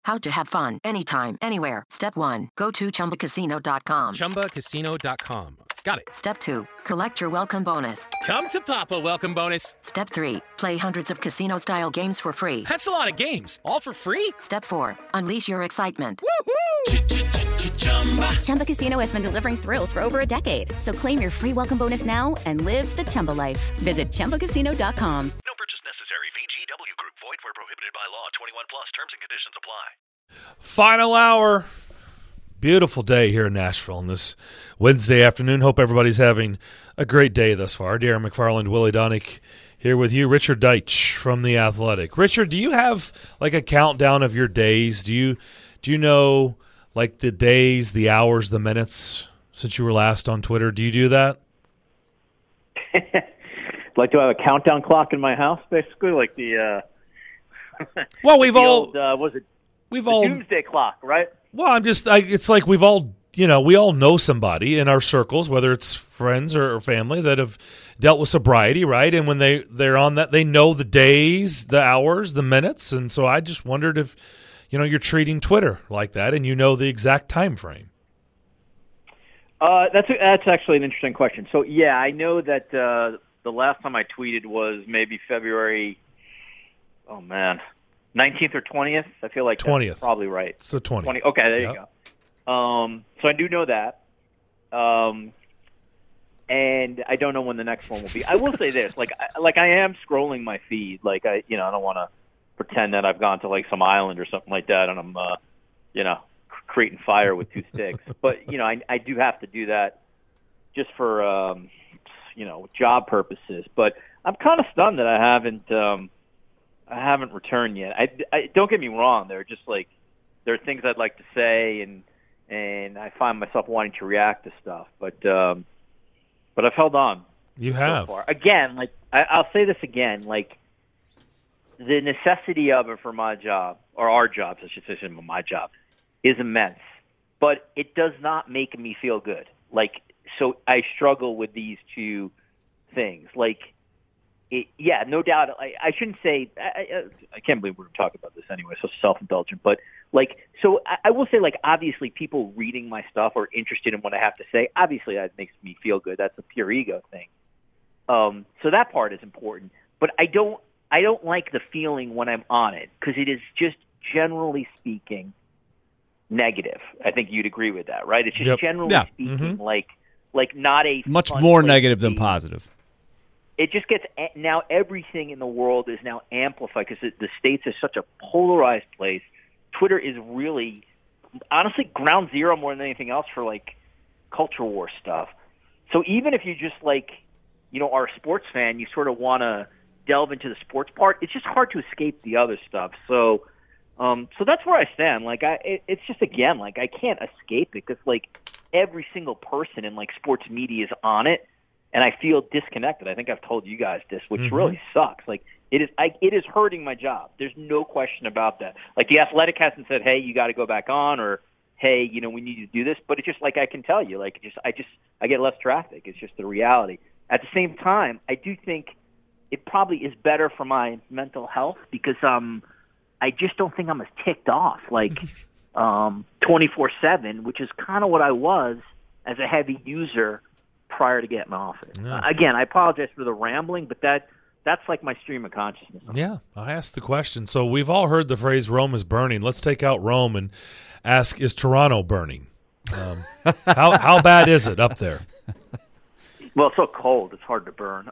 How to have fun anytime, anywhere. Step 1. Go to ChumbaCasino.com. ChumbaCasino.com. Got it. Step 2. Collect your welcome bonus. Come to Papa welcome bonus. Step 3. Play hundreds of casino-style games for free. That's a lot of games. All for free? Step 4. Unleash your excitement. Chumba Casino has been delivering thrills for over a decade. So claim your free welcome bonus now and live the Chumba life. Visit ChumbaCasino.com. No purchase necessary. VGW Group. Void where prohibited by law. 21 plus. Terms and conditions apply. Final hour. Beautiful day here in Nashville on this Wednesday afternoon. Hope everybody's having a great day thus far. Darren McFarland, Willie Donick here with you. Richard Deitch from The Athletic. Richard, do you have like a countdown of your days? Do you know like the days, the hours, the minutes since you were last on Twitter? Do you do that? Like, do I have a countdown clock in my house, basically? Like the well, we've all doomsday clock, right? Well, it's like we've all, we all know somebody in our circles, whether it's friends or family, that have dealt with sobriety, right? And when they're on that, they know the days, the hours, the minutes. And so I just wondered if, you're treating Twitter like that and you know the exact time frame. That's actually an interesting question. So, yeah, I know that the last time I tweeted was maybe February, 19th or 20th. I feel like 20th. That's probably right. It's the 20th. Okay, there you go. So I do know that. And I don't know when the next one will be. I will say this, like I am scrolling my feed. Like I don't want to pretend that I've gone to like some island or something like that and I'm, creating fire with two sticks. But, I do have to do that just for, job purposes. But I'm kind of stunned that I haven't returned yet. I don't get me wrong. There are things I'd like to say, and I find myself wanting to react to stuff. But I've held on. You have. So far. Again, like I'll say this again, like the necessity of it for my job, or our jobs, I should say, my job, is immense. But it does not make me feel good. Like, so I struggle with these two things. Like, no doubt. I shouldn't say. I can't believe we're talking about this anyway. So self-indulgent, but so I will say, obviously, people reading my stuff are interested in what I have to say. Obviously, that makes me feel good. That's a pure ego thing. So that part is important. But I don't like the feeling when I'm on it because it is just generally speaking negative. I think you'd agree with that, right? It's just generally speaking, like not a much more negative than positive. It just gets now everything in the world is now amplified because the States is such a polarized place. Twitter is really, honestly, ground zero more than anything else for culture war stuff. So even if you just are a sports fan, you sort of want to delve into the sports part. It's just hard to escape the other stuff. So that's where I stand. It's just again, I can't escape it because every single person in sports media is on it. And I feel disconnected. I think I've told you guys this, which really sucks. It is hurting my job. There's no question about that. The Athletic hasn't said, "Hey, you got to go back on," or "Hey, we need to do this." But it's just I can tell you, I get less traffic. It's just the reality. At the same time, I do think it probably is better for my mental health because I just don't think I'm as ticked off 24/7, which is kind of what I was as a heavy user prior to getting off it. Yeah. Again, I apologize for the rambling, but that's my stream of consciousness. Yeah, I asked the question. So we've all heard the phrase "Rome is burning." Let's take out Rome and ask, is Toronto burning? How bad is it up there? Well, it's so cold, it's hard to burn.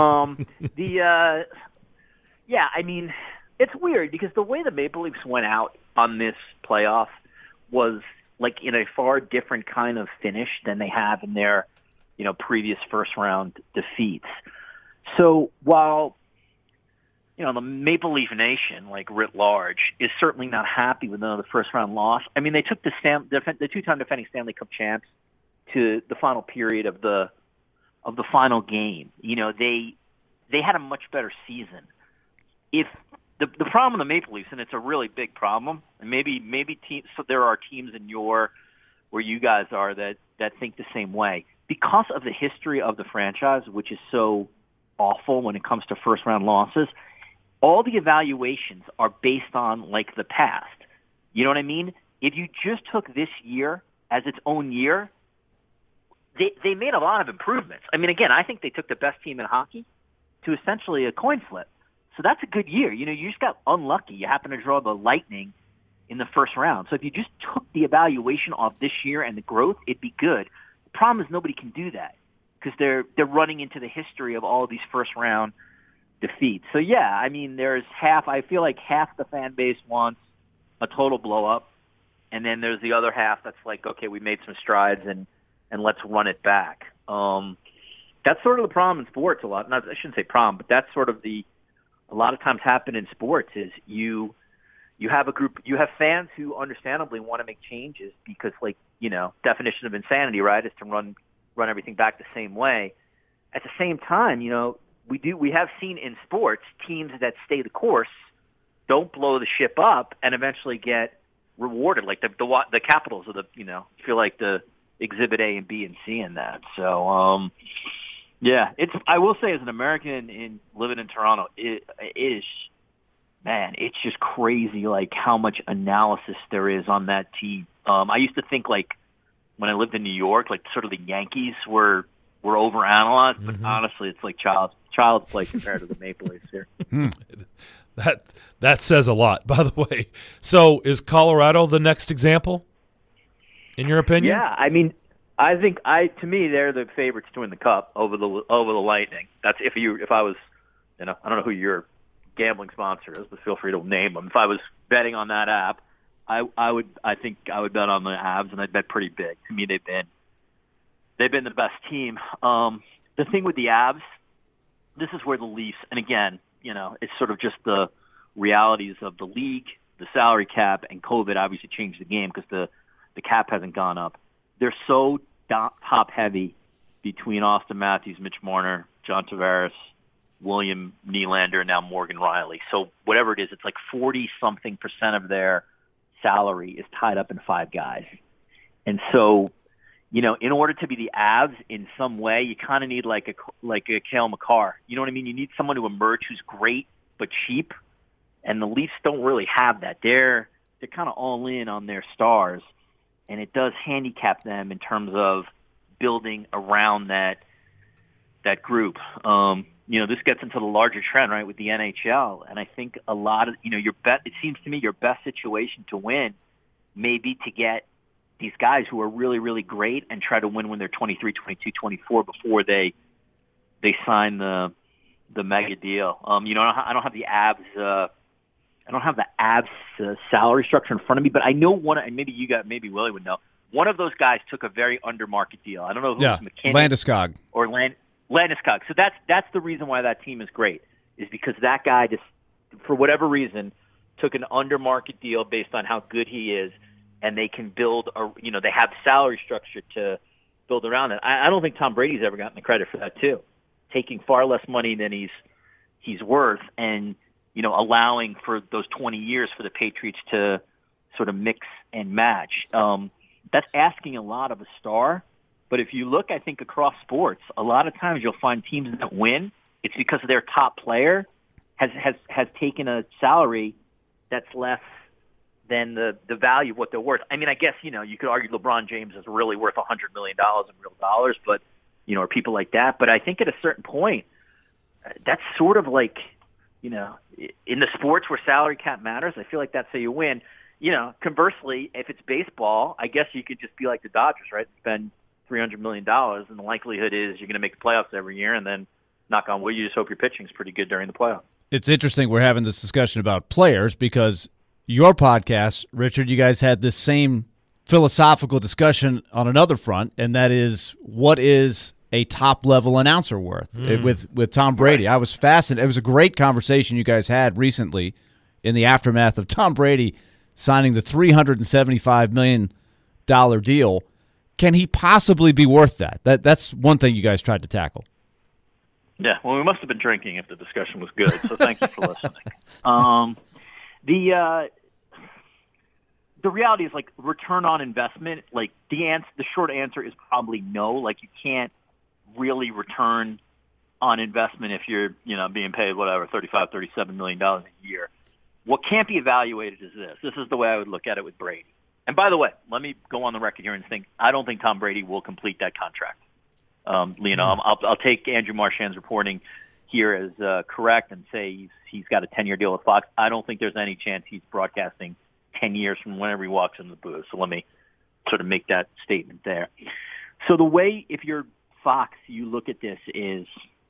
It's weird because the way the Maple Leafs went out on this playoff was in a far different kind of finish than they have in their previous first round defeats. So while the Maple Leaf Nation, writ large, is certainly not happy with another first round loss. I mean, they took the two-time defending Stanley Cup champs to the final period of the final game. They had a much better season. If the problem with the Maple Leafs, and it's a really big problem, and maybe teams, so there are teams in where you guys are that think the same way. Because of the history of the franchise, which is so awful when it comes to first-round losses, all the evaluations are based on, the past. You know what I mean? If you just took this year as its own year, they made a lot of improvements. I mean, again, I think they took the best team in hockey to essentially a coin flip. So that's a good year. You know, you just got unlucky. You happen to draw the Lightning in the first round. So if you just took the evaluation off this year and the growth, it'd be good. The problem is nobody can do that because they're running into the history of all of these first-round defeats. So, yeah, I mean, I feel like half the fan base wants a total blow-up, and then there's the other half that's like, okay, we made some strides and let's run it back. That's sort of the problem in sports a lot. I shouldn't say problem, but that's sort of a lot of times happen in sports is you have fans who understandably want to make changes because, like, you know, definition of insanity, right, is to run everything back the same way. At the same time, you know, we have seen in sports teams that stay the course, don't blow the ship up, and eventually get rewarded. Like the Capitals are feel like the exhibit A and B and C in that. So, yeah, I will say as an American in living in Toronto, it is, man, it's just crazy like how much analysis there is on that team. I used to think like when I lived in New York, like sort of the Yankees were overanalyzed, but honestly, it's like child's play compared to the Maple Leafs here. That says a lot, by the way. So is Colorado the next example, in your opinion? Yeah, I mean, I think to me they're the favorites to win the Cup over the Lightning. That's if I was, you know, I don't know who your gambling sponsor is, but feel free to name them. If I was betting on that app, I think I would bet on the Avs, and I'd bet pretty big. To me, they've been the best team. The thing with the Avs, this is where the Leafs, and again, you know, it's sort of just the realities of the league, the salary cap, and COVID obviously changed the game because the cap hasn't gone up. They're so top-heavy between Austin Matthews, Mitch Marner, John Tavares, William Nylander, and now Morgan Riley. So whatever it is, it's like 40-something% of their salary is tied up in 5 guys. And so, you know, in order to be the Avs in some way, you kind of need like a Cale Makar. You know what I mean? You need someone to emerge who's great but cheap, and the Leafs don't really have that. They're kind of all in on their stars, and it does handicap them in terms of building around that group. You know, this gets into the larger trend, right, with the NHL, and I think a lot of, you know, it seems to me your best situation to win may be to get these guys who are really, really great and try to win when they're 23, 22, 24 before they sign the mega deal. You know, I don't have the Avs salary structure in front of me, but I know maybe Willie would know. One of those guys took a very under market deal. I don't know who it was, McKinnon Landeskog or Landeskog. So that's the reason why that team is great, is because that guy just, for whatever reason, took an under market deal based on how good he is, and they can build they have salary structure to build around it. I don't think Tom Brady's ever gotten the credit for that too, taking far less money than he's worth, and, you know, allowing for those 20 years for the Patriots to sort of mix and match. That's asking a lot of a star. But if you look, I think, across sports, a lot of times you'll find teams that win. It's because their top player has taken a salary that's less than the value of what they're worth. I mean, I guess, you know, you could argue LeBron James is really worth $100 million in real dollars, but, you know, or people like that. But I think at a certain point, that's sort of like, you know, in the sports where salary cap matters, I feel like that's how you win. You know, conversely, if it's baseball, I guess you could just be like the Dodgers, right? Spend $300 million, and the likelihood is you're going to make the playoffs every year, and then, knock on wood, you just hope your pitching's pretty good during the playoffs. It's interesting we're having this discussion about players because your podcast, Richard, you guys had this same philosophical discussion on another front, and that is, what is a top-level announcer worth with Tom Brady? Right. I was fascinated. It was a great conversation you guys had recently in the aftermath of Tom Brady signing the $375 million deal. Can he possibly be worth that? That's one thing you guys tried to tackle. Yeah, well, we must have been drinking if the discussion was good, so thank you for listening. The reality is, like, return on investment, like, the short answer is probably no. Like, you can't really return on investment if you're, you know, being paid, whatever, $35, $37 million a year. what can't be evaluated is this. This is the way I would look at it with Brady. And by the way, let me go on the record here and think I don't think Tom Brady will complete that contract. I'll take Andrew Marchand's reporting here as correct and say he's got a 10-year deal with Fox. I don't think there's any chance he's broadcasting 10 years from whenever he walks in the booth. So let me sort of make that statement there. So the way, if you're Fox, you look at this is,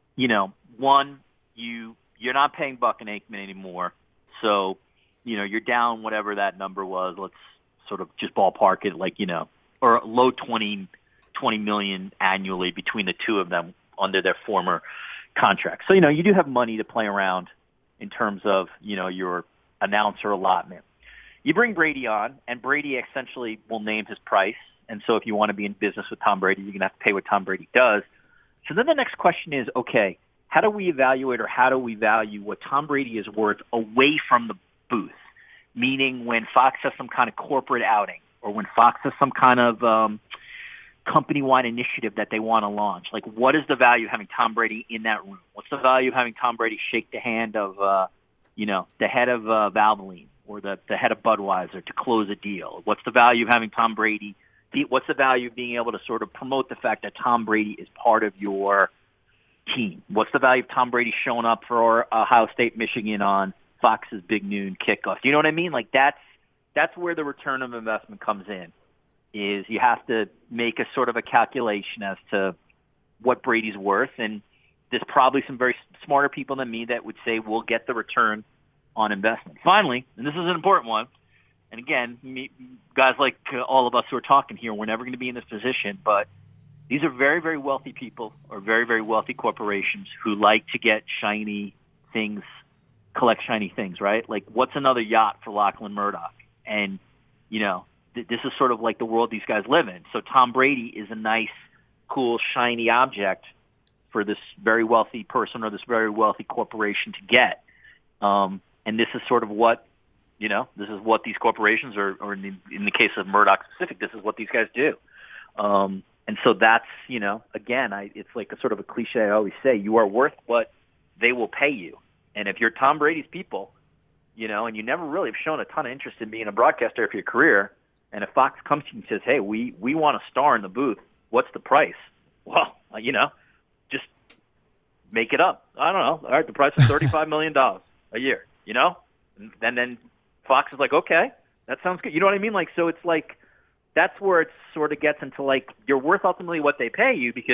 one, you're not paying Buck and Aikman anymore. So, you're down whatever that number was. Let's sort of just ballpark it like, or low 20 million annually between the two of them under their former contract. So, you do have money to play around in terms of, your announcer allotment. You bring Brady on, and Brady essentially will name his price. And so if you want to be in business with Tom Brady, you're going to have to pay what Tom Brady does. So then the next question is, okay, how do we evaluate or how do we value what Tom Brady is worth away from the booth? Meaning when Fox has some kind of corporate outing or when Fox has some kind of company-wide initiative that they want to launch. Like, what is the value of having Tom Brady in that room? What's the value of having Tom Brady shake the hand of, the head of Valvoline or the head of Budweiser to close a deal? What's the value of having Tom Brady? What's the value of being able to sort of promote the fact that Tom Brady is part of your team? What's the value of Tom Brady showing up for Ohio State, Michigan on Fox's Big Noon kickoff? Do you know what I mean? Like that's where the return of investment comes in, is you have to make a sort of a calculation as to what Brady's worth. And there's probably some very smarter people than me that would say we'll get the return on investment. Finally, and this is an important one, and again, guys like all of us who are talking here, we're never going to be in this position, but these are very, very wealthy people or very, very wealthy corporations who like to get shiny things, collect shiny things, right? Like, what's another yacht for Lachlan Murdoch? And, this is sort of like the world these guys live in. So Tom Brady is a nice, cool, shiny object for this very wealthy person or this very wealthy corporation to get. And this is sort of what, this is what these corporations or in the case of Murdoch specific, this is what these guys do. And so that's, again, it's like a sort of a cliche I always say, you are worth what they will pay you. And if you're Tom Brady's people, and you never really have shown a ton of interest in being a broadcaster for your career, and if Fox comes to you and says, hey, we want a star in the booth, what's the price? Well, just make it up. I don't know. All right, the price is $35 million a year, And then Fox is like, okay, that sounds good. You know what I mean? Like, so it's like, that's where it sort of gets into like, you're worth ultimately what they pay you, because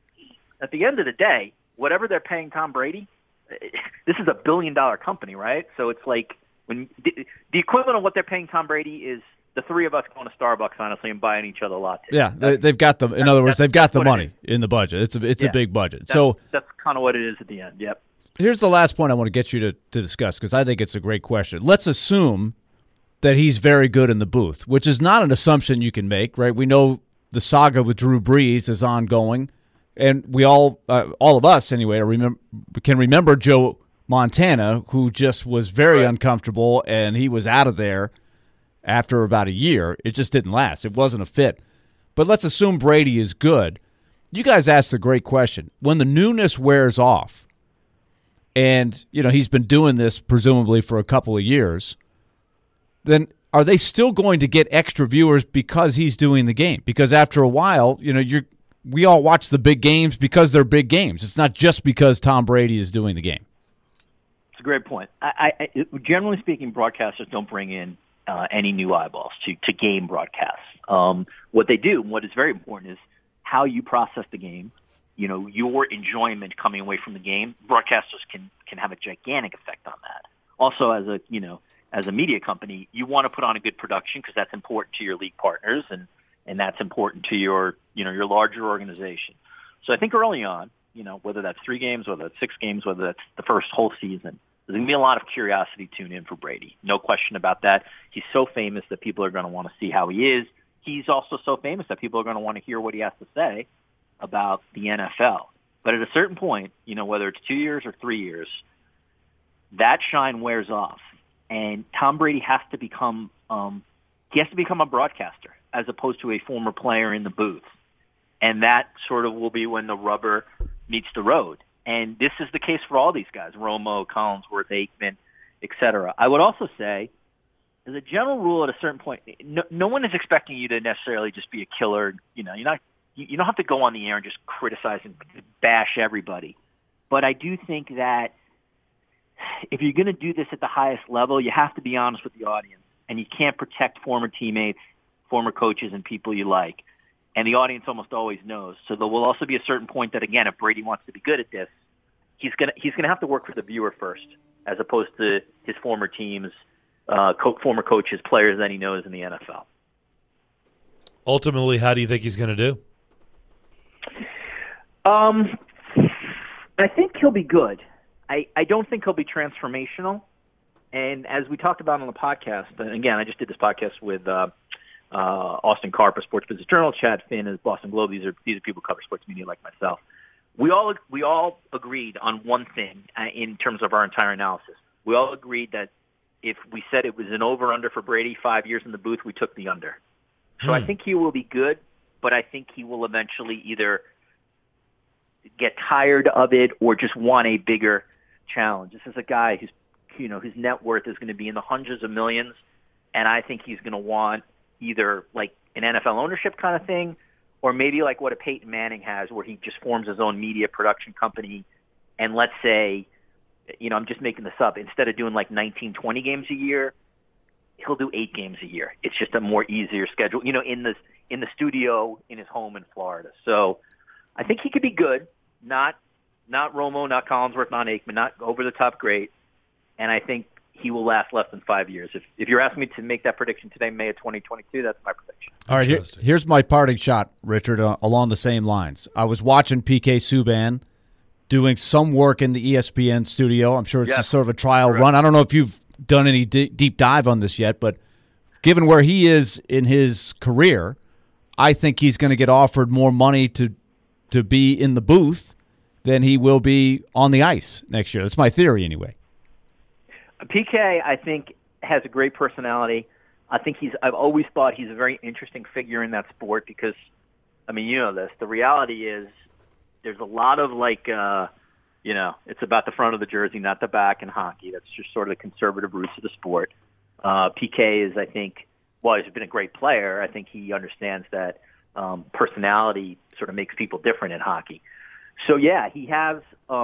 at the end of the day, whatever they're paying Tom Brady, this is a $1 billion company, right? So it's like when the equivalent of what they're paying Tom Brady is the three of us going to Starbucks, honestly, and buying each other lattes. Yeah, they've got the. In other words, they've got the money in the budget. It's a big budget. That's kind of what it is at the end. Yep. Here's the last point I want to get you to discuss, because I think it's a great question. Let's assume that he's very good in the booth, which is not an assumption you can make, right? We know the saga with Drew Brees is ongoing, and we all of us anyway, can remember Joe Montana, who just was very uncomfortable, and he was out of there after about a year. It just didn't last. It wasn't a fit. But let's assume Brady is good. You guys asked a great question. When the newness wears off, and he's been doing this presumably for a couple of years, then are they still going to get extra viewers because he's doing the game? Because after a while, we all watch the big games because they're big games. It's not just because Tom Brady is doing the game. It's a great point. I generally speaking, broadcasters don't bring in any new eyeballs to game broadcasts. What they do, what is very important, is how you process the game. Your enjoyment coming away from the game. Broadcasters can have a gigantic effect on that. Also, as a media company, you want to put on a good production because that's important to your league partners and that's important to your larger organization. So I think early on, whether that's 3 games, whether that's 6 games, whether that's the first whole season, there's going to be a lot of curiosity tuned in for Brady. No question about that. He's so famous that people are going to want to see how he is. He's also so famous that people are going to want to hear what he has to say about the NFL. But at a certain point, whether it's 2 years or 3 years, that shine wears off. And Tom Brady has to become a broadcaster as opposed to a former player in the booth. And that sort of will be when the rubber meets the road. And this is the case for all these guys, Romo, Collinsworth, Aikman. et cetera. I would also say, as a general rule, at a certain point, no one is expecting you to necessarily just be a killer. You know, you don't have to go on the air and just criticize and bash everybody. But I do think that if you're going to do this at the highest level, you have to be honest with the audience, and you can't protect former teammates, former coaches, and people you like. And the audience almost always knows. So there will also be a certain point that, again, if Brady wants to be good at this, he's gonna have to work for the viewer first, as opposed to his former teams, former coaches, players that he knows in the NFL. Ultimately, how do you think he's going to do? I think he'll be good. I don't think he'll be transformational. And as we talked about on the podcast, and again, I just did this podcast with Austin Karp, Sports Business Journal, Chad Finn of Boston Globe. These are people who cover sports media like myself. We all agreed on one thing in terms of our entire analysis. We all agreed that if we said it was an over-under for Brady 5 years in the booth, we took the under. So I think he will be good, but I think he will eventually either get tired of it or just want a bigger challenge. This is a guy who's, his net worth is going to be in the hundreds of millions, and I think he's going to want either like an NFL ownership kind of thing, or maybe like what a Peyton Manning has, where he just forms his own media production company. And let's say, I'm just making this up, instead of doing like 19, 20 games a year, he'll do 8 games a year. It's just a more easier schedule, in the studio in his home in Florida. So I think he could be good, not Romo, not Collinsworth, not Aikman, not over the top great. And I think he will last less than 5 years. If you're asking me to make that prediction today, May of 2022, that's my prediction. All right, here's my parting shot, Richard, along the same lines. I was watching PK Subban doing some work in the ESPN studio. I'm sure it's just sort of a trial run. I don't know if you've done any deep dive on this yet, but given where he is in his career, I think he's going to get offered more money to be in the booth than he will be on the ice next year. That's my theory anyway. PK, I think, has a great personality. I've always thought he's a very interesting figure in that sport because, this. The reality is there's a lot of it's about the front of the jersey, not the back in hockey. That's just sort of the conservative roots of the sport. PK is, I think, he's been a great player. I think he understands that personality sort of makes people different in hockey. So, yeah, he has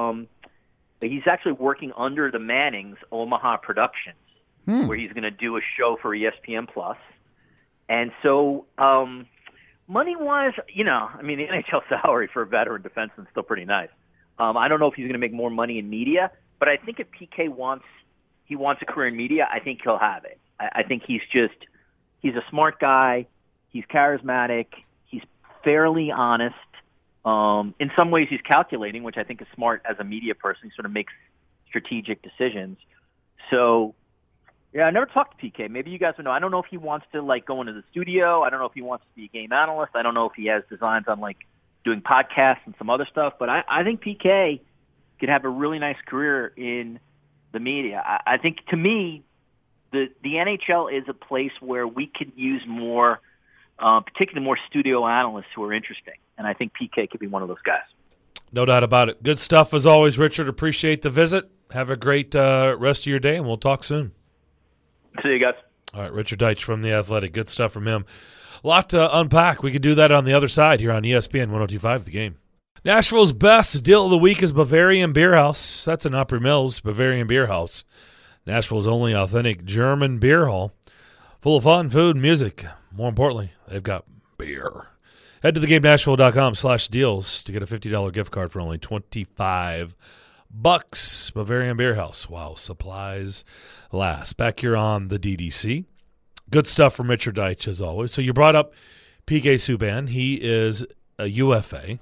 he's actually working under the Mannings Omaha Productions, where he's going to do a show for ESPN Plus. And so, money-wise, the NHL salary for a veteran defenseman is still pretty nice. I don't know if he's going to make more money in media, but I think if PK wants a career in media, I think he'll have it. I think he's a smart guy. He's charismatic. He's fairly honest. In some ways, he's calculating, which I think is smart as a media person. He sort of makes strategic decisions. So, yeah, I never talked to PK. Maybe you guys would know. I don't know if he wants to go into the studio. I don't know if he wants to be a game analyst. I don't know if he has designs on doing podcasts and some other stuff. But I think PK could have a really nice career in the media. I think, to me, the NHL is a place where we could use more, particularly more studio analysts who are interesting. And I think PK could be one of those guys. No doubt about it. Good stuff as always, Richard. Appreciate the visit. Have a great rest of your day, and we'll talk soon. See you guys. All right, Richard Deitsch from The Athletic. Good stuff from him. A lot to unpack. We could do that on the other side here on ESPN 102.5 The Game. Nashville's best deal of the week is Bavarian Beer House. That's in Opry Mills, Bavarian Beer House. Nashville's only authentic German beer hall. Full of fun, food, music. More importantly, they've got beer. Head to theGameNashville.com/deals to get a $50 gift card for only $25. Bavarian Beer House. Wow, supplies last. Back here on the DDC. Good stuff from Richard Deitsch, as always. So you brought up PK Subban. He is a UFA.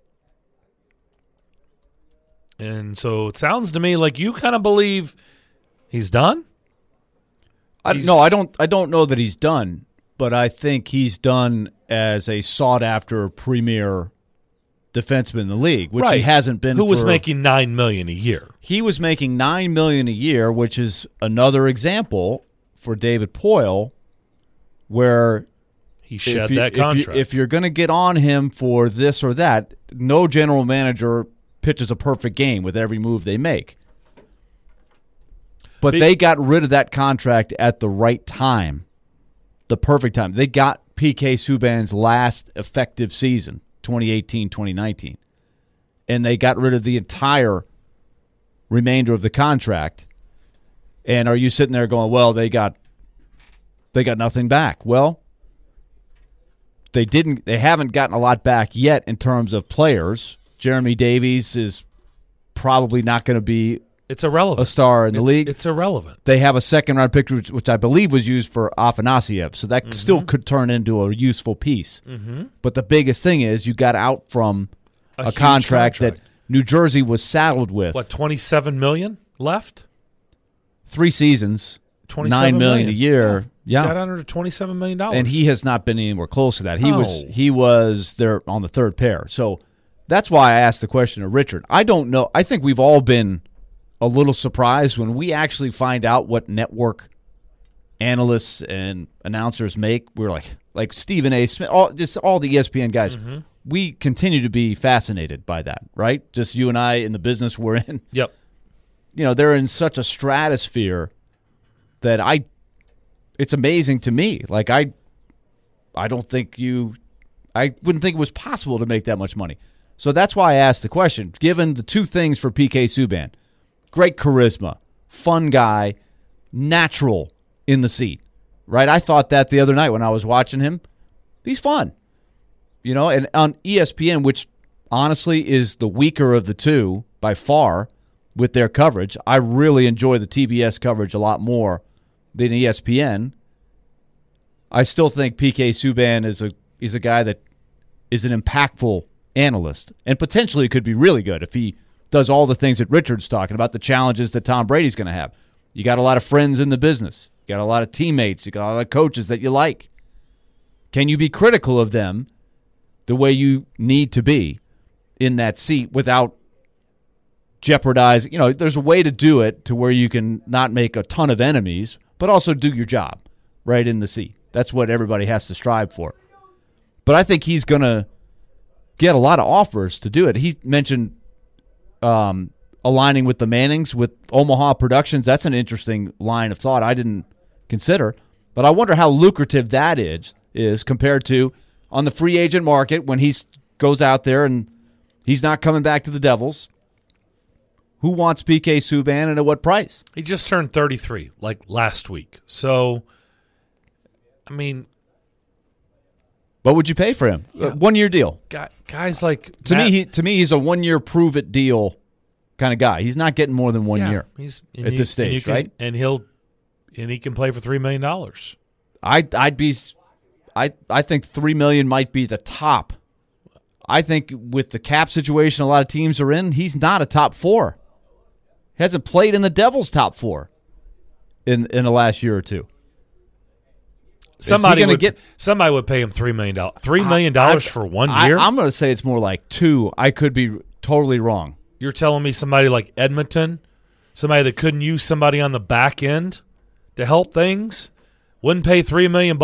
And so it sounds to me like you kind of believe he's done? No, I don't know that he's done, but I think he's done as a sought-after premier defenseman in the league, which he hasn't been. Who was making $9 million a year? He was making $9 million a year, which is another example for David Poile, where he shed that contract. If you're going to get on him for this or that, no general manager pitches a perfect game with every move they make. But they got rid of that contract at the right time, the perfect time. They got P.K. Subban's last effective season, 2018-2019, and they got rid of the entire remainder of the contract. And are you sitting there going, well, they got nothing back? Well, they haven't gotten a lot back yet in terms of players. Jeremy Davies is probably not going to be a star in the league. It's irrelevant. They have a second-round pick, which I believe was used for Afanasiev, so that still could turn into a useful piece. Mm-hmm. But the biggest thing is you got out from a contract that New Jersey was saddled with. What, $27 million left? 3 seasons, $9 million a year. Yeah. Got under $27 million. And he has not been anywhere close to that. He was there on the third pair. So that's why I asked the question of Richard. I don't know. I think we've all been a little surprised when we actually find out what network analysts and announcers make. We're like Stephen A. Smith, all the ESPN guys. Mm-hmm. We continue to be fascinated by that, right? Just you and I in the business we're in. Yep. They're in such a stratosphere that it's amazing to me. Like I wouldn't think it was possible to make that much money. So that's why I asked the question. Given the 2 things for P.K. Subban, great charisma, fun guy, natural in the seat, right? I thought that the other night when I was watching him. He's fun, and on ESPN, which honestly is the weaker of the 2 by far with their coverage. I really enjoy the TBS coverage a lot more than ESPN. I still think P.K. Subban is a guy that is an impactful analyst and potentially could be really good if he does all the things that Richard's talking about, the challenges that Tom Brady's going to have. You got a lot of friends in the business. You got a lot of teammates. You got a lot of coaches that you like. Can you be critical of them the way you need to be in that seat without jeopardizing? There's a way to do it to where you can not make a ton of enemies, but also do your job right in the seat. That's what everybody has to strive for. But I think he's going to get a lot of offers to do it. He mentioned aligning with the Mannings, with Omaha Productions. That's an interesting line of thought I didn't consider. But I wonder how lucrative that is compared to on the free agent market when he goes out there and he's not coming back to the Devils. Who wants P.K. Subban and at what price? He just turned 33, like last week. So, I mean, what would you pay for him? Yeah. 1-year deal. Guys like to me, he's a 1-year prove it deal kind of guy. He's not getting more than 1 year. He's at this stage, right? And he can play for $3 million. I think $3 million might be the top. I think with the cap situation a lot of teams are in, he's not a top 4. He hasn't played in the Devils' top 4 in the last year or 2. Somebody would pay him $3 million. $3 million for 1 year? I'm going to say it's more like 2. I could be totally wrong. You're telling me somebody like Edmonton, somebody that couldn't use somebody on the back end to help things, wouldn't pay $3 million?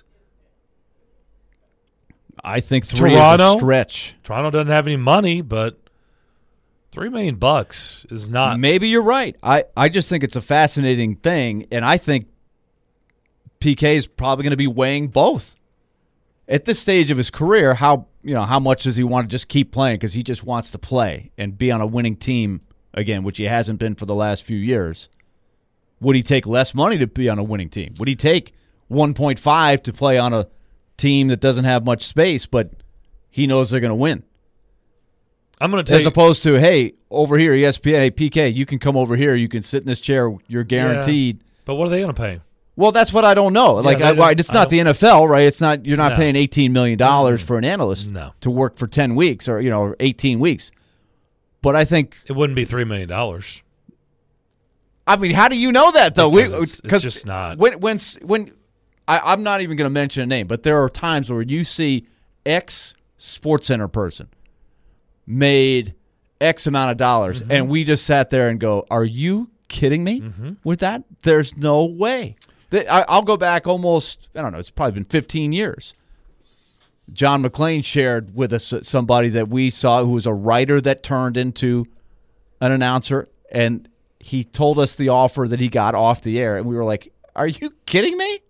I think 3 is a stretch. Toronto doesn't have any money, but $3 million is not. Maybe you're right. I just think it's a fascinating thing, and I think PK is probably going to be weighing both. At this stage of his career, how much does he want to just keep playing because he just wants to play and be on a winning team again, which he hasn't been for the last few years? Would he take less money to be on a winning team? Would he take 1.5 to play on a team that doesn't have much space, but he knows they're going to win? I'm going to tell as opposed to, hey, over here, ESPN, hey, PK, you can come over here, you can sit in this chair, you're guaranteed. Yeah, but what are they going to pay him? Well, that's what I don't know. It's not the NFL, right? It's not. You're not paying $18 million for an analyst to work for 10 weeks or 18 weeks. But I think it wouldn't be $3 million. I mean, how do you know that though? Because it's just not. When I'm not even going to mention a name, but there are times where you see X SportsCenter person made X amount of dollars, and we just sat there and go, "Are you kidding me with that? There's no way." I'll go back almost, I don't know, it's probably been 15 years. John McClain shared with us somebody that we saw who was a writer that turned into an announcer, and he told us the offer that he got off the air, and we were like, "Are you kidding me?"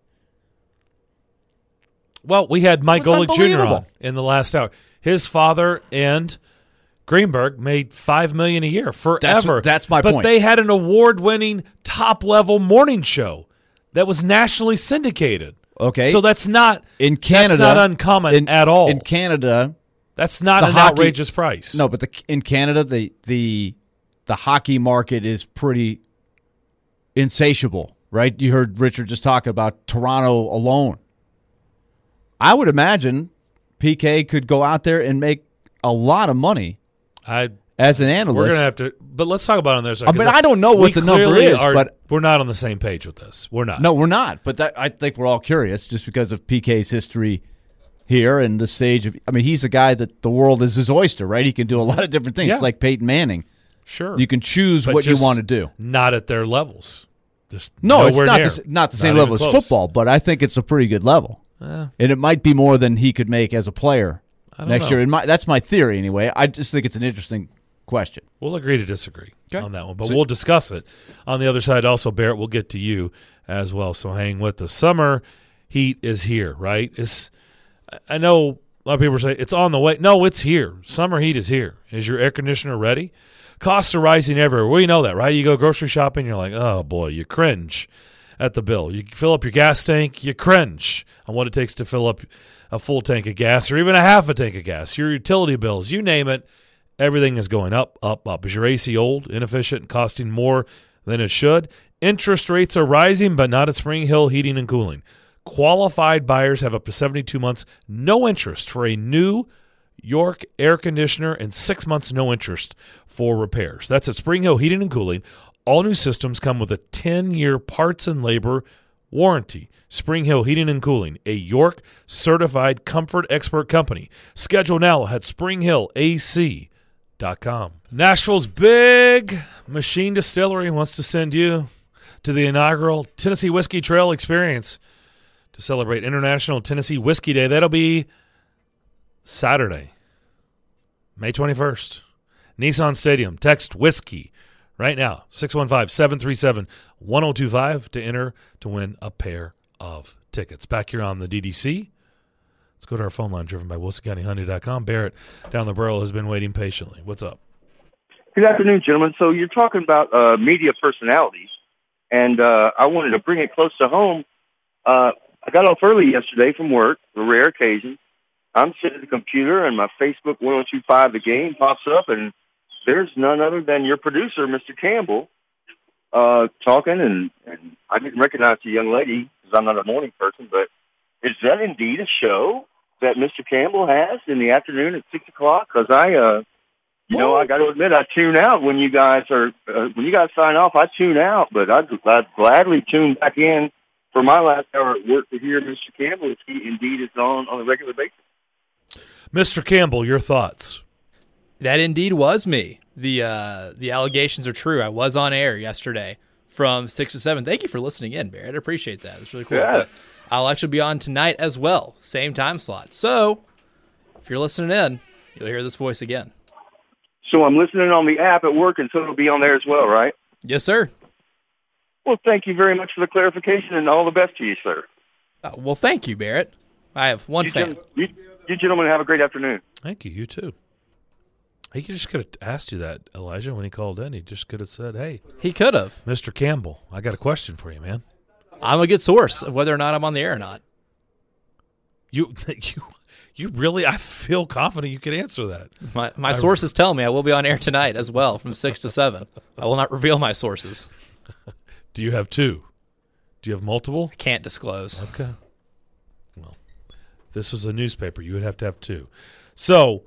Well, we had Mike It's Golick Jr. unbelievable. on in the last hour. His father and Greenberg made $5 million a year forever. That's my but point. They had an award-winning, top-level morning show that was nationally syndicated. Okay, So that's not in Canada. That's not uncommon at all. In Canada, That's not an hockey- outrageous price. no, but in Canada, the hockey market is pretty insatiable, right? You heard Richard just talk about Toronto alone. I would imagine PK could go out there and make a lot of money as an analyst. We're gonna have to, but let's talk about it on there. I mean, I don't know what the number is, but we're not on the same page with this. We're not. No, we're not. But I think we're all curious just because of PK's history here and the stage of. I mean, he's a guy that the world is his oyster, right? He can do a lot of different things. Yeah. It's like Peyton Manning. Sure, You can choose But what you just want to do. Not at their levels. Just No, it's nowhere not near. not the same Not level even as close. football, but I think it's a pretty good level. And it might be more than he could make as a player don't next know. year. That's my theory anyway. I just think it's an interesting question. We'll agree to disagree Okay. on that one, but we'll discuss it. On the other side, also, Barrett, we'll get to you as well. So hang with us. Summer heat is here, right? I know a lot of people say it's on the way. No, it's here. Summer heat is here. Is your air conditioner ready? Costs are rising everywhere. We know that, right? You go grocery shopping, you're like, oh boy, you cringe at the bill. You fill up your gas tank, you cringe on what it takes to fill up a full tank of gas or even a half a tank of gas. Your utility bills, you name it, everything is going up, up, up. Is your AC old, inefficient, and costing more than it should? Interest rates are rising, but not at Spring Hill Heating and Cooling. Qualified buyers have up to 72 months, no interest for a new York air conditioner and 6 months no interest for repairs. That's at Spring Hill Heating and Cooling. All new systems come with a 10-year parts and labor warranty. Spring Hill Heating and Cooling, a York certified comfort expert company. Schedule now at springhillac.com. Nashville's big machine distillery wants to send you to the inaugural Tennessee Whiskey Trail experience to celebrate International Tennessee Whiskey Day. That'll be Saturday, May 21st. Nissan Stadium. Text whiskey right now, 615-737-1025 to enter to win a pair of tickets. Back here on the DDC, let's go to our phone line driven by WilsonCountyHyundai.com. Barrett down the barrel has been waiting patiently. What's up? Good afternoon, gentlemen. So you're talking about media personalities, and I wanted to bring it close to home. I got off early yesterday from work, a rare occasion. I'm sitting at the computer, and my Facebook 1025 The Game pops up, and there's none other than your producer, Mr. Campbell, talking, and I didn't recognize the young lady because I'm not a morning person, but is that indeed a show that Mr. Campbell has in the afternoon at 6 o'clock? Because I got to admit, I tune out when you guys sign off. I tune out, but I'd gladly tune back in for my last hour at work to hear Mr. Campbell if he indeed is on a regular basis. Mr. Campbell, your thoughts? That indeed was me. The allegations are true. I was on air yesterday from 6 to 7. Thank you for listening in, Barrett. I appreciate that. It's really cool. Yeah. I'll actually be on tonight as well, same time slot. So if you're listening in, you'll hear this voice again. So I'm listening on the app at work, and so it'll be on there as well, right? Yes, sir. Well, thank you very much for the clarification, and all the best to you, sir. Well, thank you, Barrett. I have one fan. You gentlemen have a great afternoon. Thank you. You too. He just could have asked you that, Elijah, when he called in. He just could have said, hey. He could have. Mr. Campbell, I got a question for you, man. I'm a good source of whether or not I'm on the air or not. You really, I feel confident you could answer that. My sources tell me I will be on air tonight as well from 6 to 7. I will not reveal my sources. Do you have two? Do you have multiple? I can't disclose. Okay. Well, if this was a newspaper, you would have to have two. So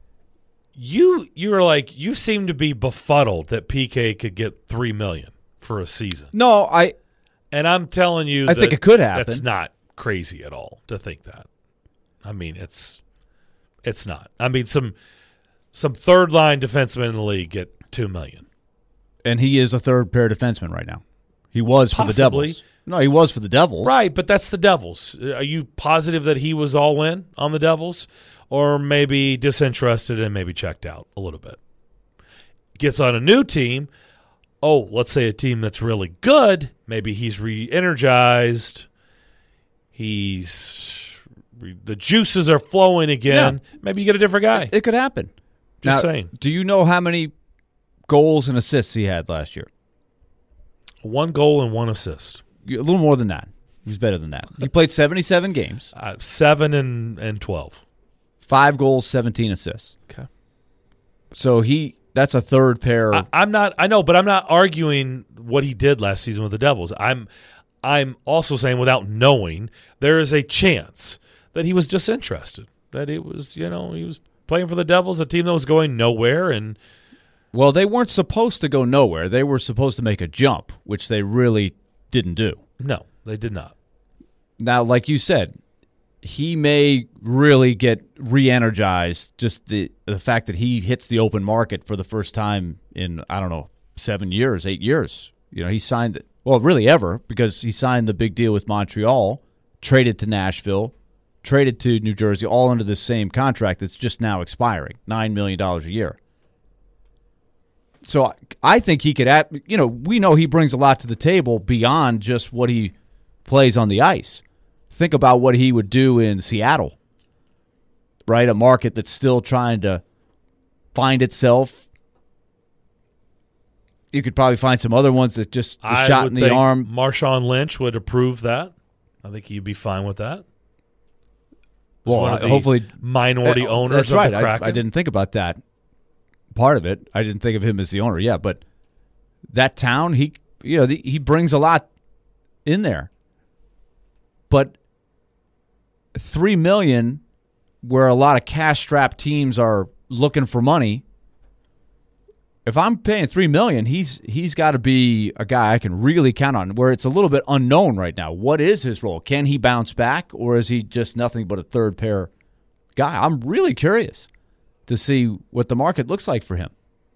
you seem to be befuddled that PK could get $3 million for a season. No, And I'm telling you, I think it could happen. That's not crazy at all to think that. I mean, it's not. I mean, some third line defensemen in the league get $2 million, and he is a third pair defenseman right now. He was for Possibly. the Devils. No, he was for the Devils. Right? But that's the Devils. Are you positive that he was all in on the Devils, or maybe disinterested and maybe checked out a little bit? Gets on a new team. let's say a team that's really good, maybe he's re-energized, the juices are flowing again, maybe you get a different guy. It could happen. Just now, saying. Do you know how many goals and assists he had last year? 1 goal and 1 assist. A little more than that. He was better than that. He played 77 games. 7 and 12. 5 goals, 17 assists. Okay. So that's a third pair. I'm not arguing what he did last season with the Devils. I'm also saying, without knowing, there is a chance that he was disinterested. That he was playing for the Devils, a team that was going nowhere, and well, they weren't supposed to go nowhere. They were supposed to make a jump, which they really didn't do. No, they did not. Now, like you said, he may really get re-energized. Just the fact that he hits the open market for the first time in, 7 years, 8 years. He signed it. Well, really ever, because he signed the big deal with Montreal, traded to Nashville, traded to New Jersey, all under the same contract that's just now expiring, $9 million a year. So I think he could we know he brings a lot to the table beyond just what he plays on the ice. Think about what he would do in Seattle, right? A market that's still trying to find itself. You could probably find some other ones that just a shot in the arm. Marshawn Lynch would approve that. I think he'd be fine with that. Well, hopefully minority owners of the Kraken. I didn't think about that part of it. I didn't think of him as the owner. Yeah, but that town, he brings a lot in there. But $3 million, where a lot of cash-strapped teams are looking for money. If I'm paying $3 million, he's got to be a guy I can really count on. Where it's a little bit unknown right now. What is his role? Can he bounce back, or is he just nothing but a third pair guy? I'm really curious to see what the market looks like for him.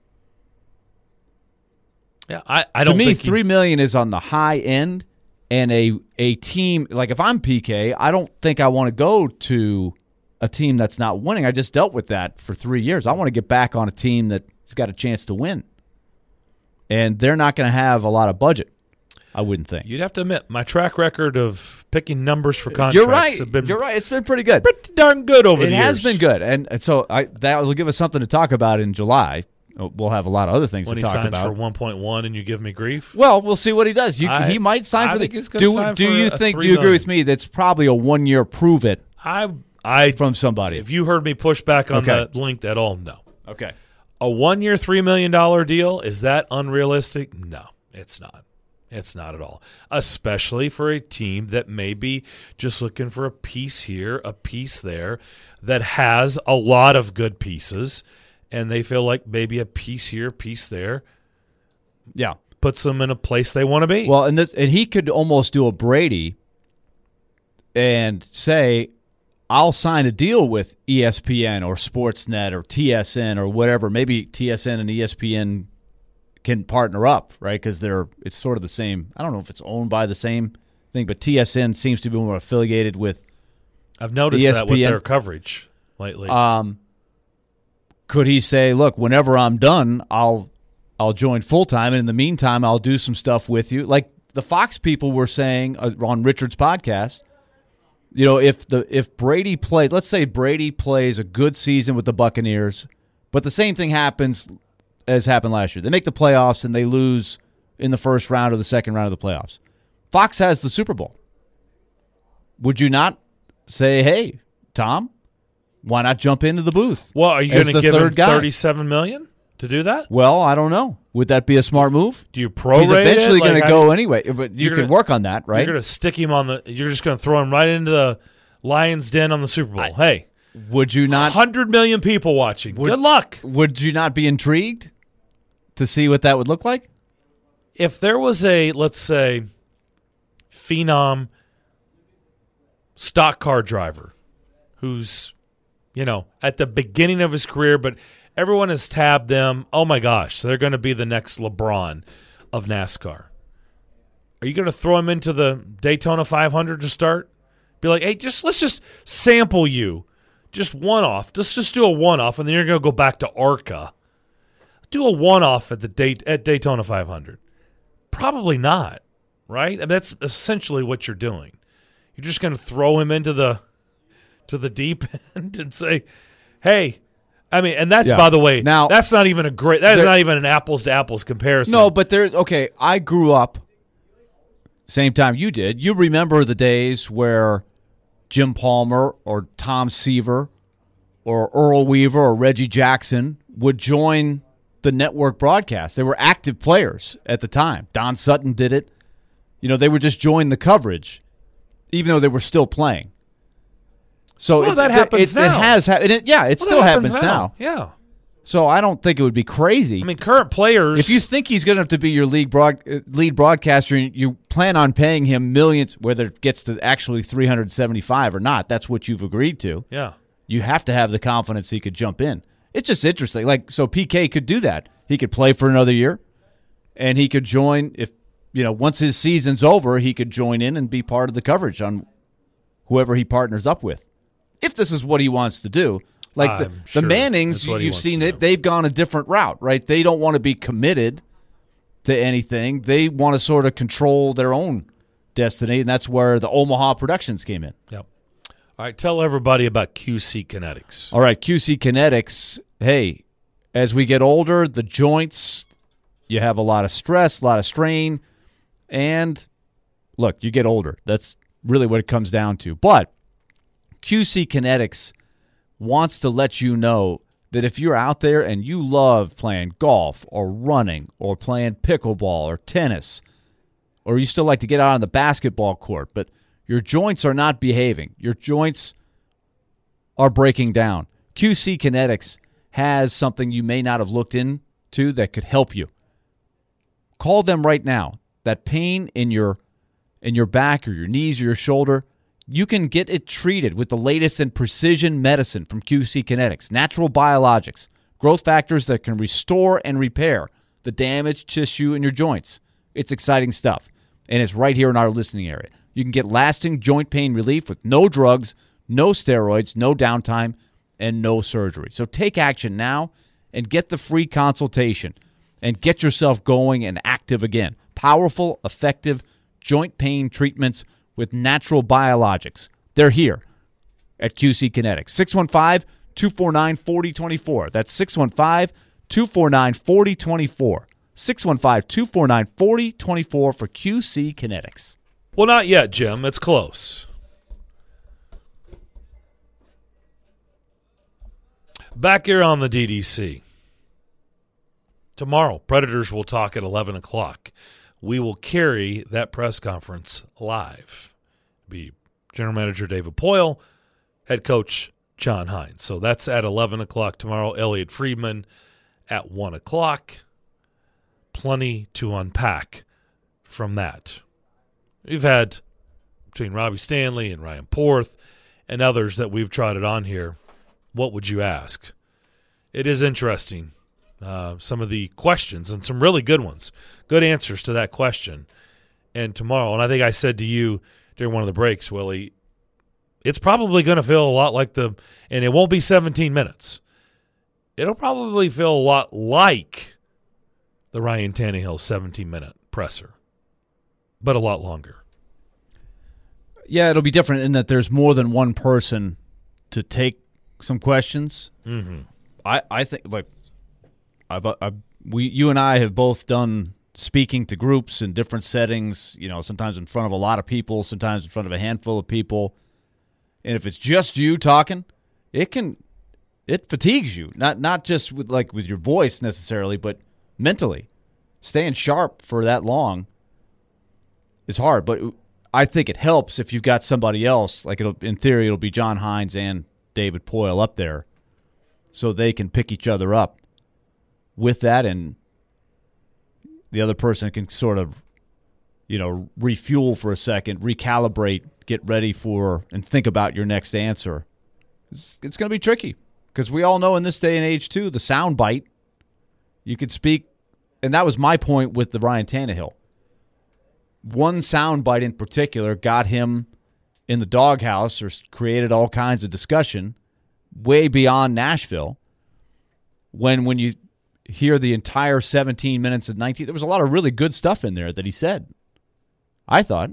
Yeah, I don't. To me, think $3 million is on the high end, and a team like if I'm PK, I don't think I want to go to a team that's not winning. I just dealt with that for 3 years. I want to get back on a team that's got a chance to win, and they're not going to have a lot of budget. I wouldn't think. You'd have to admit, my track record of picking numbers for contracts You're right. have been You're right. It's been pretty good. Pretty darn good over the years. It has been good, and so that will give us something to talk about in July. We'll have a lot of other things when to talk about. When he signs for 1.1 and you give me grief? Well, we'll see what he does. He might sign for the. Do you agree with me? That's probably a 1 year prove it. From somebody. If you heard me push back on that link at all, no. Okay. A 1 year, $3 million deal, is that unrealistic? No, it's not. It's not at all. Especially for a team that may be just looking for a piece here, a piece there, that has a lot of good pieces, and they feel like maybe a piece here, a piece there, puts them in a place they want to be. Well, and he could almost do a Brady and say, I'll sign a deal with ESPN or Sportsnet or TSN or whatever. Maybe TSN and ESPN can partner up, right? Because it's sort of the same. I don't know if it's owned by the same thing, but TSN seems to be more affiliated with I've noticed ESPN. That with their coverage lately. Could he say, look, whenever I'm done, I'll join full-time, and in the meantime, I'll do some stuff with you? Like the Fox people were saying on Richard's podcast, if Brady plays, let's say Brady plays a good season with the Buccaneers, but the same thing happens as happened last year. They make the playoffs and they lose in the first round or the second round of the playoffs. Fox has the Super Bowl. Would you not say, hey, Tom, why not jump into the booth? Well, are you going to give him $37 million to do that? Well, I don't know. Would that be a smart move? Do you prorate it? He's eventually going to go anyway, but you can work on that, right? You're going to stick him you're just going to throw him right into the Lions' den on the Super Bowl. Hey. Would you not? 100 million people watching. Good luck. Would you not be intrigued to see what that would look like? If there was a, let's say, phenom stock car driver who's, at the beginning of his career, but everyone has tabbed them, oh my gosh, they're going to be the next LeBron of NASCAR. Are you going to throw him into the Daytona 500 to start? Be like, hey, let's just sample you. Just one-off. Let's just do a one-off, and then you're going to go back to ARCA. Do a one-off at Daytona 500. Probably not, right? I mean, that's essentially what you're doing. You're just going to throw him into the deep end and say, "Hey." I mean, and that's, by the way, now, that's not even not even an apples to apples comparison. No, but I grew up same time you did. You remember the days where Jim Palmer or Tom Seaver or Earl Weaver or Reggie Jackson would join the network broadcast. They were active players at the time. Don Sutton did it. They would just join the coverage, even though they were still playing. So that happens now. It has happened. Yeah, it still happens now. Yeah. So I don't think it would be crazy. I mean, current players. If you think he's good enough to be your lead broadcaster, and you plan on paying him millions, whether it gets to actually 375 or not, that's what you've agreed to. Yeah. You have to have the confidence he could jump in. It's just interesting. So PK could do that. He could play for another year, and he could join if once his season's over, he could join in and be part of the coverage on whoever he partners up with. If this is what he wants to do. The Mannings, you've seen it, they've gone a different route, right? They don't want to be committed to anything. They want to sort of control their own destiny, and that's where the Omaha Productions came in. Yep. All right, tell everybody about QC Kinetics. All right, QC Kinetics. Hey, as we get older, the joints, you have a lot of stress, a lot of strain, and look, you get older. That's really what it comes down to. But QC Kinetics wants to let you know that if you're out there and you love playing golf or running or playing pickleball or tennis, or you still like to get out on the basketball court, but your joints are not behaving, your joints are breaking down, QC Kinetics has something you may not have looked into that could help you. Call them right now. That pain in your back or your knees or your shoulder, you can get it treated with the latest in precision medicine from QC Kinetics, natural biologics, growth factors that can restore and repair the damaged tissue in your joints. It's exciting stuff, and it's right here in our listening area. You can get lasting joint pain relief with no drugs, no steroids, no downtime, and no surgery. So take action now and get the free consultation and get yourself going and active again. Powerful, effective joint pain treatments with natural biologics. They're here at QC Kinetics. 615-249-4024. That's 615-249-4024. 615-249-4024 for QC Kinetics. Well, not yet, Jim. It's close. Back here on the DDC. Tomorrow, Predators will talk at 11 o'clock. We will carry that press conference live. Be General Manager David Poile, Head Coach John Hines. So that's at 11 o'clock tomorrow. Elliot Friedman at 1 o'clock. Plenty to unpack from that. We've had, between Robbie Stanley and Ryan Porth and others that we've trotted on here, what would you ask? It is interesting. Some of the questions and some really good ones, good answers to that question. And tomorrow, and I think I said to you during one of the breaks, Willie, it's probably going to feel a lot like and it won't be 17 minutes. It'll probably feel a lot like the Ryan Tannehill 17-minute presser, but a lot longer. Yeah, it'll be different in that there's more than one person to take some questions. Mm-hmm. I think, you and I have both done speaking to groups in different settings, sometimes in front of a lot of people, sometimes in front of a handful of people. And if it's just you talking, it fatigues you. Not just with your voice necessarily, but mentally. Staying sharp for that long is hard, but I think it helps if you've got somebody else, in theory it'll be John Hines and David Poile up there, so they can pick each other up with that, and the other person can sort of, refuel for a second, recalibrate, get ready for, and think about your next answer. It's going to be tricky because we all know in this day and age, too, the sound bite, you could speak, and that was my point with the Ryan Tannehill. One sound bite in particular got him in the doghouse or created all kinds of discussion way beyond Nashville when hear the entire 17 minutes of 19. There was a lot of really good stuff in there that he said. I thought,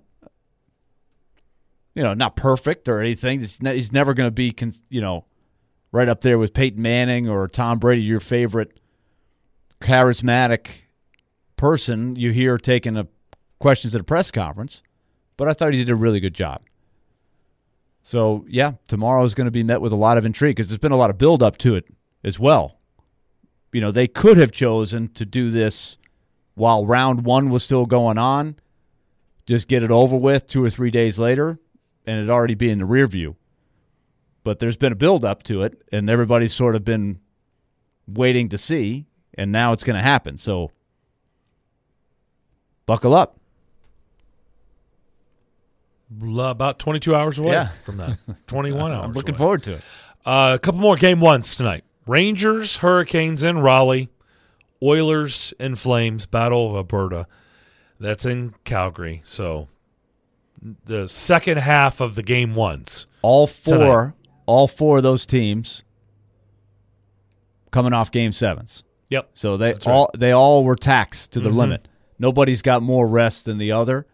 not perfect or anything. He's never going to be, right up there with Peyton Manning or Tom Brady, your favorite charismatic person you hear taking questions at a press conference. But I thought he did a really good job. So, yeah, tomorrow is going to be met with a lot of intrigue because there's been a lot of build-up to it as well. They could have chosen to do this while round one was still going on, just get it over with 2 or 3 days later, and it'd already be in the rear view. But there's been a build-up to it, and everybody's sort of been waiting to see, and now it's going to happen. So, buckle up. About 22 hours away from that. 21 hours I'm looking away. forward to it. A couple more game ones tonight. Rangers, Hurricanes in Raleigh. Oilers and Flames, Battle of Alberta. That's in Calgary. So the second half of the game ones. All tonight. four of those teams coming off game sevens. Yep. So they all were taxed to the limit. Nobody's got more rest than the other.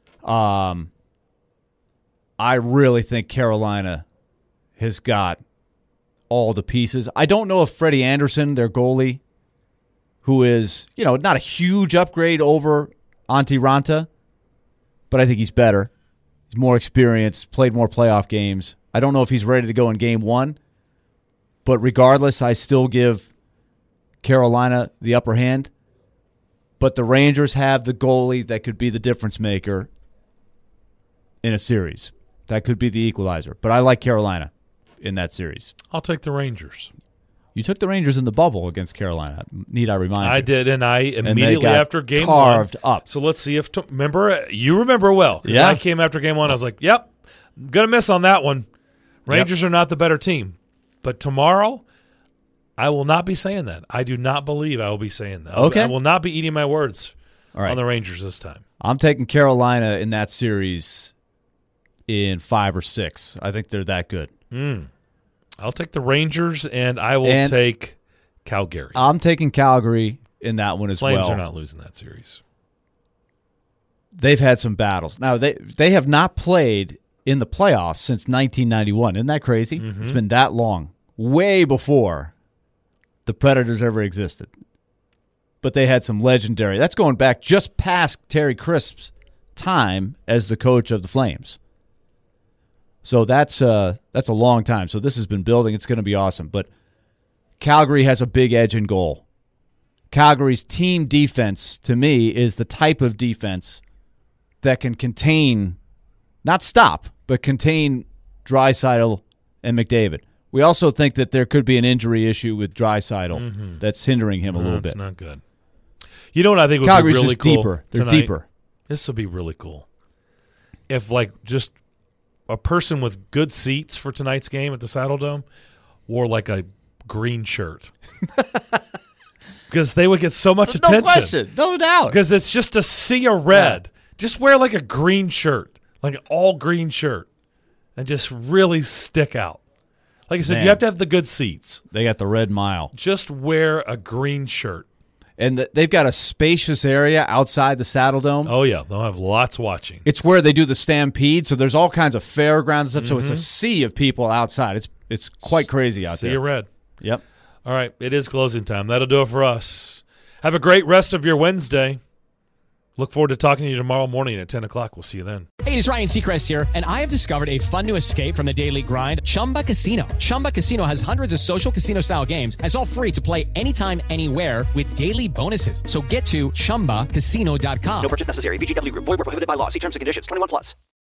I really think Carolina has got all the pieces. I don't know if Freddie Anderson, their goalie, who is, not a huge upgrade over Antti Ranta, but I think he's better. He's more experienced, played more playoff games. I don't know if he's ready to go in game one, but regardless, I still give Carolina the upper hand. But the Rangers have the goalie that could be the difference maker in a series. That could be the equalizer. But I like Carolina in that series. I'll take the Rangers. You took the Rangers in the bubble against Carolina. Need I remind you? I did, and I immediately after game carved one. Up. So let's see if you remember well. Because I came after game one. I was like, yep, going to miss on that one. Rangers are not the better team. But tomorrow, I will not be saying that. I do not believe I will be saying that. Okay. I will not be eating my words on the Rangers this time. I'm taking Carolina in that series in 5 or 6. I think they're that good. I'll take the Rangers, and I will take Calgary. I'm taking Calgary in that one as well. Flames are not losing that series. They've had some battles. Now, they have not played in the playoffs since 1991. Isn't that crazy? It's been that long. Way before the Predators ever existed. But they had some legendary. That's going back just past Terry Crisp's time as the coach of the Flames. So that's a long time. So this has been building. It's going to be awesome. But Calgary has a big edge in goal. Calgary's team defense, to me, is the type of defense that can contain, not stop, but contain Draisaitl and McDavid. We also think that there could be an injury issue with Draisaitl that's hindering him a little bit. That's not good. You know what I think would Calgary's be really just cool deeper. They're tonight? deeper. This would be really cool. If, just a person with good seats for tonight's game at the Saddle Dome wore, a green shirt. Because they would get so much attention. No question. No doubt. Because it's just a sea of red. Yeah. Just wear, a green shirt. Like an all-green shirt. And just really stick out. Like I said, you have to have the good seats. They got the red mile. Just wear a green shirt. And they've got a spacious area outside the Saddle Dome. Oh, yeah. They'll have lots watching. It's where they do the Stampede, so there's all kinds of fairgrounds and stuff, so it's a sea of people outside. It's quite crazy out there. Sea of red. Yep. All right. It is closing time. That'll do it for us. Have a great rest of your Wednesday. Look forward to talking to you tomorrow morning at 10 o'clock. We'll see you then. Hey, it's Ryan Seacrest here, and I have discovered a fun new escape from the daily grind, Chumba Casino. Chumba Casino has hundreds of social casino-style games, and it's all free to play anytime, anywhere with daily bonuses. So get to ChumbaCasino.com. No purchase necessary. VGW Group. Void where prohibited by law. See terms and conditions. 21+.